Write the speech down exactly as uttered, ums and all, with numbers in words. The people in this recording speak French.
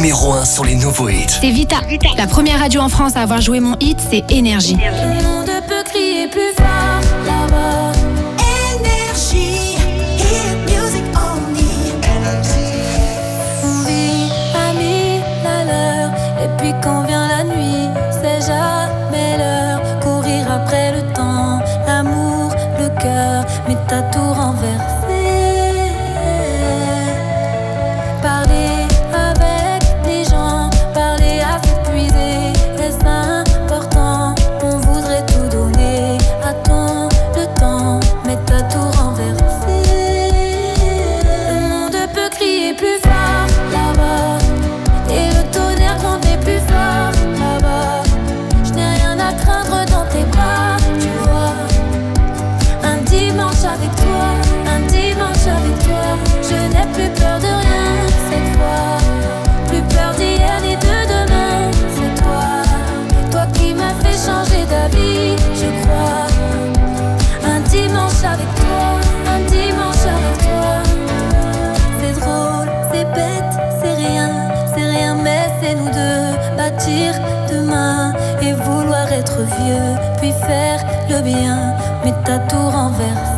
numéro un sur les nouveaux hits. C'est Vita. Vita. La première radio en France à avoir joué mon hit, c'est Énergie. Le monde peut crier plus fort là-bas. Énergie, hit music only. On vit à mille à l'heure. Et puis quand vient la nuit, c'est jamais l'heure. Courir après le temps, l'amour, le cœur. Mais t'as tout renversé. Parler avec les gens, parler à s'épuiser, est-ce important? On voudrait tout donner, attends le temps, mais t'as tout renversé. Le monde peut crier plus fort là-bas, et le tonnerre gronder plus fort là-bas. Je n'ai rien à craindre dans tes bras, tu vois. Un dimanche avec toi, un dimanche avec toi, je n'ai plus peur de rien. Cette fois, plus peur d'hier ni de demain. C'est toi, toi qui m'as fait changer d'avis, je crois. Un dimanche avec toi, un dimanche avec toi. C'est drôle, c'est bête, c'est rien, c'est rien, mais c'est nous deux. Bâtir demain et vouloir être vieux, puis faire le bien, mais t'as tout renversé.